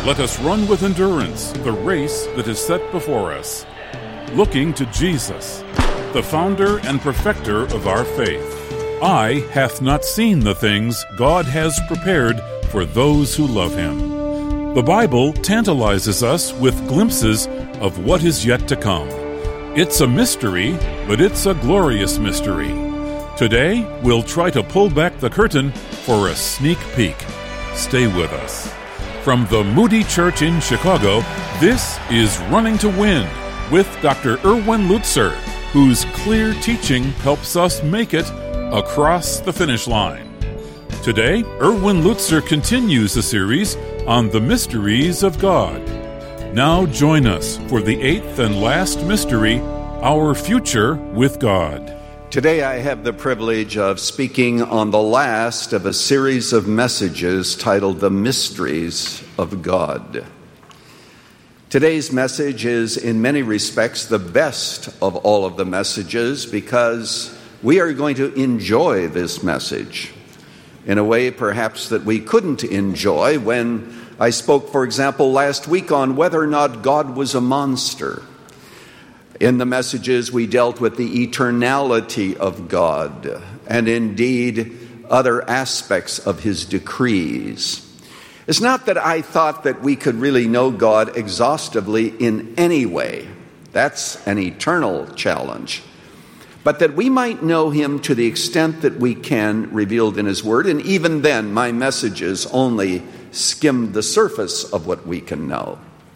Let us run with endurance the race that is set before us, looking to Jesus, the founder and perfecter of our faith. Eye hath not seen the things God has prepared for those who love him. The Bible tantalizes us with glimpses of what is yet to come. It's a mystery, but it's a glorious mystery. Today, we'll try to pull back the curtain for a sneak peek. Stay with us. From the Moody Church in Chicago, this is Running to Win with Dr. Erwin Lutzer, whose clear teaching helps us make it across the finish line. Today, Erwin Lutzer continues the series on the mysteries of God. Now join us for the 8th and last mystery, our future with God. Today I have the privilege of speaking on the last of a series of messages titled The Mysteries of God. Today's message is in many respects the best of all of the messages because we are going to enjoy this message in a way perhaps that we couldn't enjoy when I spoke, for example, last week on whether or not God was a monster. In the messages, we dealt with the eternality of God and indeed other aspects of his decrees. It's not that I thought that we could really know God exhaustively in any way. That's an eternal challenge. But that we might know him to the extent that we can, revealed in his word. And even then, my messages only skimmed the surface of what we can know.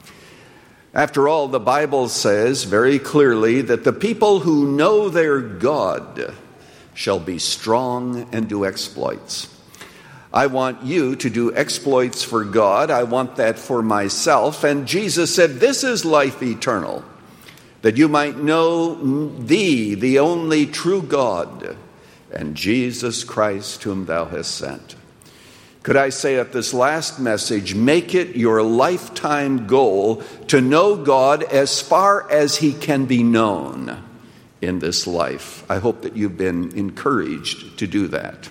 After all, the Bible says very clearly that the people who know their God shall be strong and do exploits. I want you to do exploits for God. I want that for myself. And Jesus said, this is life eternal, that you might know thee, the only true God, and Jesus Christ whom thou hast sent. Could I say at this last message, make it your lifetime goal to know God as far as he can be known in this life. I hope that you've been encouraged to do that.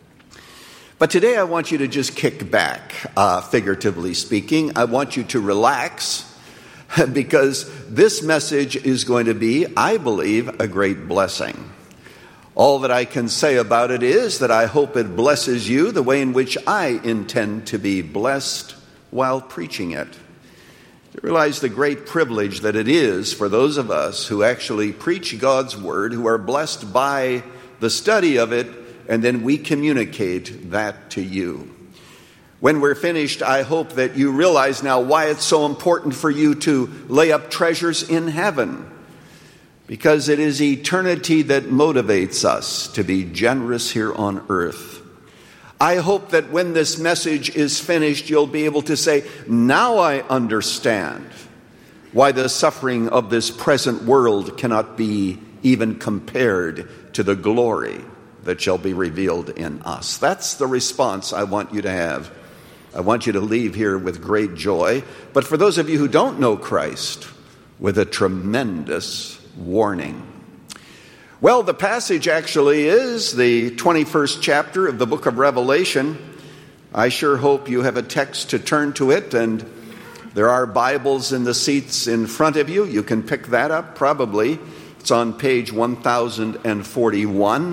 But today I want you to just kick back, figuratively speaking. I want you to relax because this message is going to be, I believe, a great blessing. All that I can say about it is that I hope it blesses you the way in which I intend to be blessed while preaching it. You realize the great privilege that it is for those of us who actually preach God's word, who are blessed by the study of it, and then we communicate that to you. When we're finished, I hope that you realize now why it's so important for you to lay up treasures in heaven. Because it is eternity that motivates us to be generous here on earth. I hope that when this message is finished, you'll be able to say, now I understand why the suffering of this present world cannot be even compared to the glory that shall be revealed in us. That's the response I want you to have. I want you to leave here with great joy. But for those of you who don't know Christ, with a tremendous warning. Well, the passage actually is the 21st chapter of the book of Revelation. I sure hope you have a text to turn to it, and there are Bibles in the seats in front of you. You can pick that up, probably. It's on page 1041.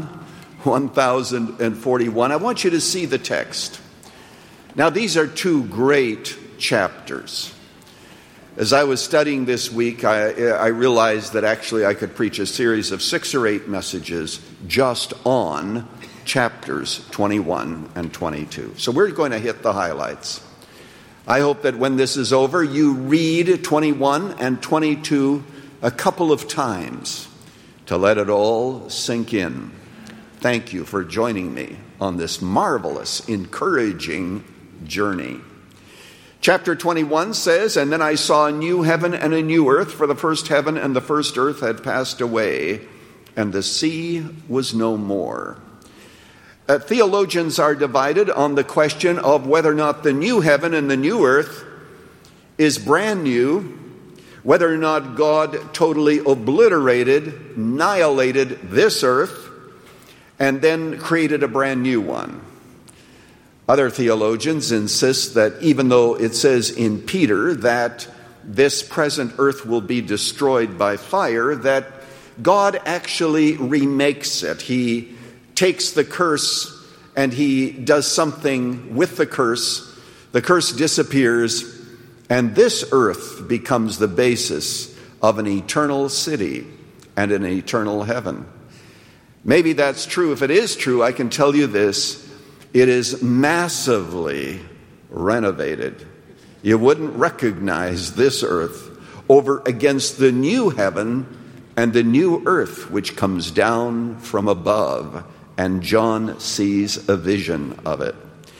1041. I want you to see the text. Now, these are two great chapters. As I was studying this week, I realized that actually I could preach a series of 6 or 8 messages just on chapters 21 and 22. So we're going to hit the highlights. I hope that when this is over, you read 21 and 22 a couple of times to let it all sink in. Thank you for joining me on this marvelous, encouraging journey. Chapter 21 says, and then I saw a new heaven and a new earth, for the first heaven and the first earth had passed away, and the sea was no more. Theologians are divided on the question of whether or not the new heaven and the new earth is brand new, whether or not God totally obliterated, annihilated this earth, and then created a brand new one. Other theologians insist that even though it says in Peter that this present earth will be destroyed by fire, that God actually remakes it. He takes the curse and he does something with the curse. The curse disappears, and this earth becomes the basis of an eternal city and an eternal heaven. Maybe that's true. If it is true, I can tell you this: it is massively renovated. You wouldn't recognize this earth over against the new heaven and the new earth which comes down from above, and John sees a vision of it.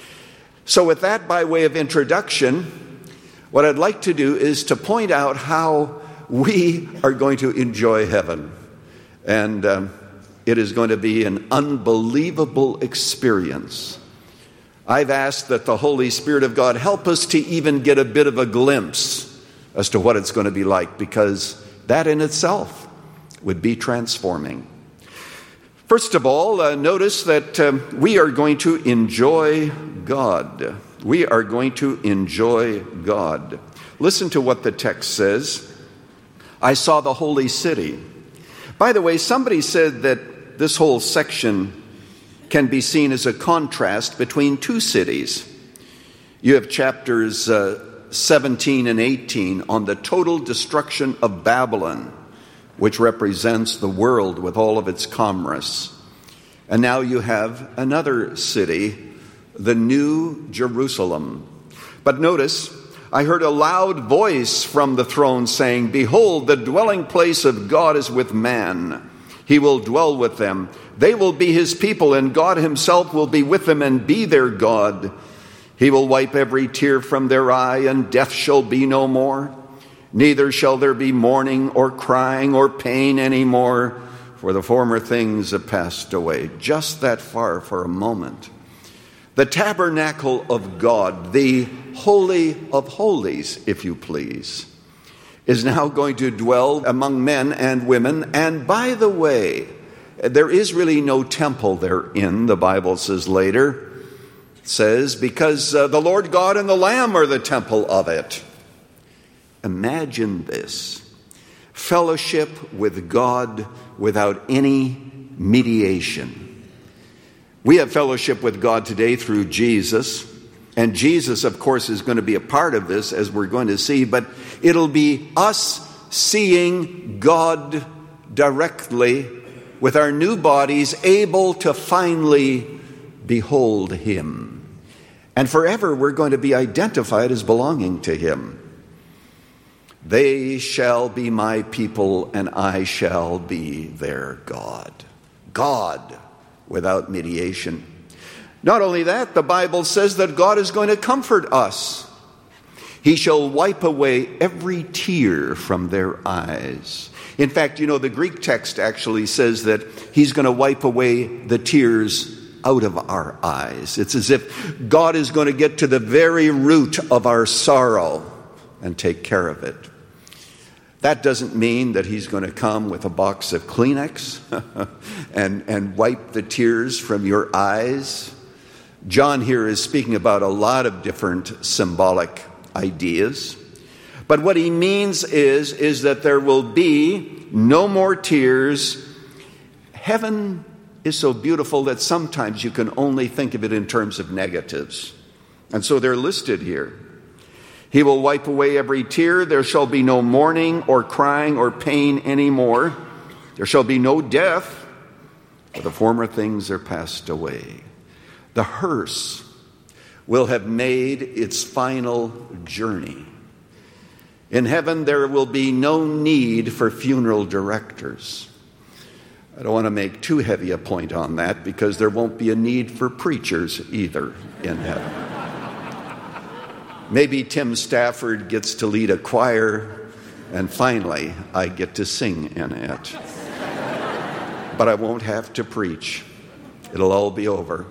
So with that by way of introduction, what I'd like to do is to point out how we are going to enjoy heaven. And it is going to be an unbelievable experience. I've asked that the Holy Spirit of God help us to even get a bit of a glimpse as to what it's going to be like, because that in itself would be transforming. First of all, notice that we are going to enjoy God. We are going to enjoy God. Listen to what the text says. I saw the holy city. By the way, somebody said that this whole section can be seen as a contrast between two cities. You have chapters 17 and 18 on the total destruction of Babylon, which represents the world with all of its commerce. And now you have another city, the New Jerusalem. But notice, I heard a loud voice from the throne saying, "Behold, the dwelling place of God is with man. He will dwell with them. They will be his people, and God himself will be with them and be their God. He will wipe every tear from their eye, and death shall be no more. Neither shall there be mourning or crying or pain any more, for the former things have passed away." Just that far for a moment. The tabernacle of God, the Holy of Holies, if you please, is now going to dwell among men and women. And by the way, there is really no temple therein, the Bible says later. It says, because the Lord God and the Lamb are the temple of it. Imagine this: fellowship with God without any mediation. We have fellowship with God today through Jesus, and Jesus, of course, is going to be a part of this, as we're going to see, but it'll be us seeing God directly with our new bodies, able to finally behold Him. And forever we're going to be identified as belonging to Him. They shall be my people, and I shall be their God. God without mediation. Not only that, the Bible says that God is going to comfort us. He shall wipe away every tear from their eyes. In fact, the Greek text actually says that He's going to wipe away the tears out of our eyes. It's as if God is going to get to the very root of our sorrow and take care of it. That doesn't mean that He's going to come with a box of Kleenex and wipe the tears from your eyes. John here is speaking about a lot of different symbolic ideas. But what he means is that there will be no more tears. Heaven is so beautiful that sometimes you can only think of it in terms of negatives. And so they're listed here. He will wipe away every tear. There shall be no mourning or crying or pain anymore. There shall be no death, for the former things are passed away. The hearse will have made its final journey. In heaven, there will be no need for funeral directors. I don't want to make too heavy a point on that, because there won't be a need for preachers either in heaven. Maybe Tim Stafford gets to lead a choir, and finally I get to sing in it. But I won't have to preach. It'll all be over.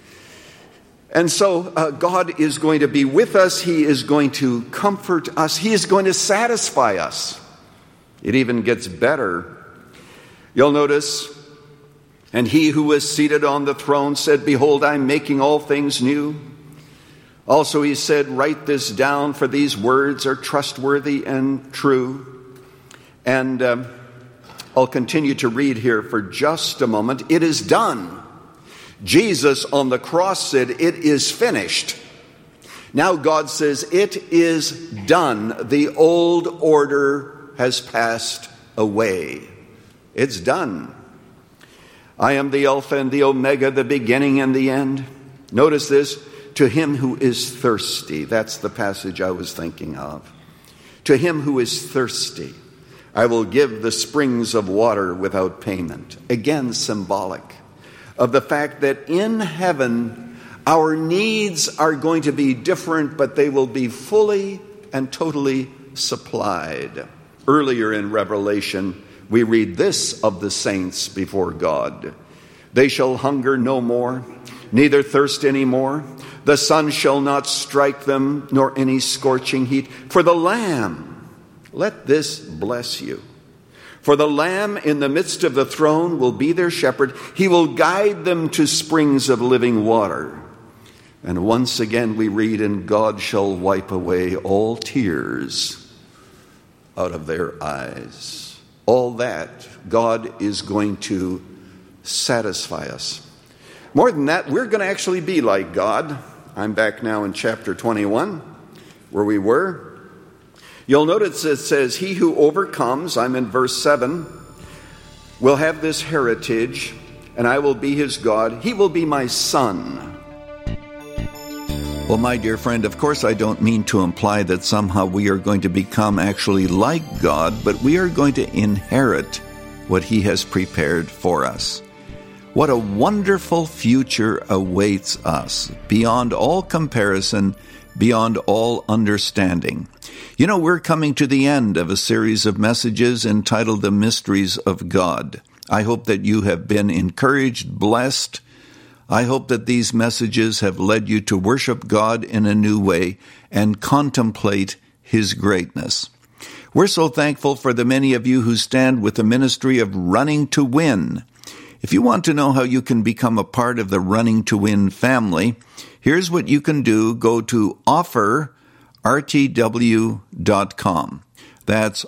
And so God is going to be with us. He is going to comfort us. He is going to satisfy us. It even gets better. You'll notice, and He who was seated on the throne said, "Behold, I'm making all things new." Also, he said, write this down, for these words are trustworthy and true. And I'll continue to read here for just a moment. It is done. Jesus on the cross said, it is finished. Now God says, it is done. The old order has passed away. It's done. I am the Alpha and the Omega, the beginning and the end. Notice this, to him who is thirsty. That's the passage I was thinking of. To him who is thirsty, I will give the springs of water without payment. Again, symbolic of the fact that in heaven, our needs are going to be different, but they will be fully and totally supplied. Earlier in Revelation, we read this of the saints before God. They shall hunger no more, neither thirst any more. The sun shall not strike them, nor any scorching heat. For the Lamb, let this bless you. For the Lamb in the midst of the throne will be their shepherd. He will guide them to springs of living water. And once again we read, and God shall wipe away all tears out of their eyes. All that, God is going to satisfy us. More than that, we're going to actually be like God. I'm back now in chapter 21, where we were. You'll notice it says, he who overcomes, I'm in verse 7, will have this heritage, and I will be his God. He will be my son. Well, my dear friend, of course I don't mean to imply that somehow we are going to become actually like God, but we are going to inherit what he has prepared for us. What a wonderful future awaits us, beyond all comparison, beyond all understanding. You know, we're coming to the end of a series of messages entitled The Mysteries of God. I hope that you have been encouraged, blessed. I hope that these messages have led you to worship God in a new way and contemplate his greatness. We're so thankful for the many of you who stand with the ministry of Running to Win. If you want to know how you can become a part of the Running to Win family, here's what you can do. Go to offerrtw.com. That's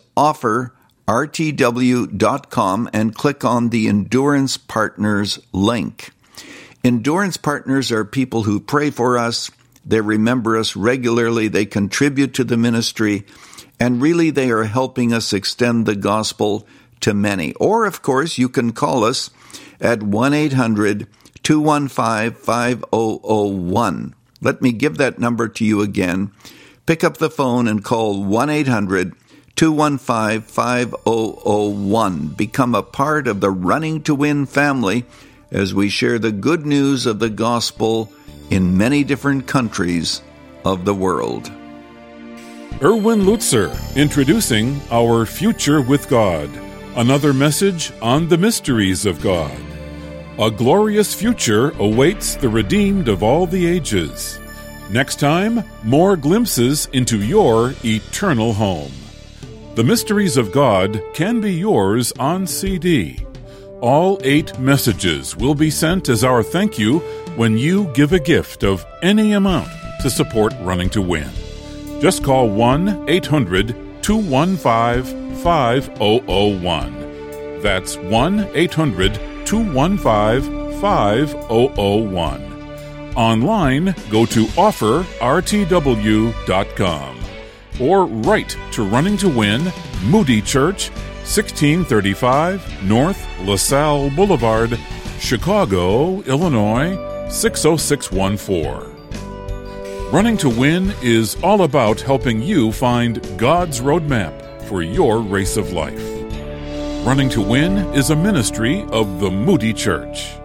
offerrtw.com and click on the Endurance Partners link. Endurance Partners are people who pray for us, they remember us regularly, they contribute to the ministry, and really they are helping us extend the gospel to many. Or, of course, you can call us at 1-800-215-5001. Let me give that number to you again. Pick up the phone and call 1-800-215-5001. Become a part of the Running to Win family as we share the good news of the gospel in many different countries of the world. Erwin Lutzer, introducing Our Future with God, another message on the mysteries of God. A glorious future awaits the redeemed of all the ages. Next time, more glimpses into your eternal home. The Mysteries of God can be yours on CD. All 8 messages will be sent as our thank you when you give a gift of any amount to support Running to Win. Just call 1-800-215-5001. That's 1-800-215-5001. Online, go to offerrtw.com or write to Running to Win, Moody Church, 1635 North LaSalle Boulevard, Chicago, Illinois, 60614. Running to Win is all about helping you find God's roadmap for your race of life. Running to Win is a ministry of the Moody Church.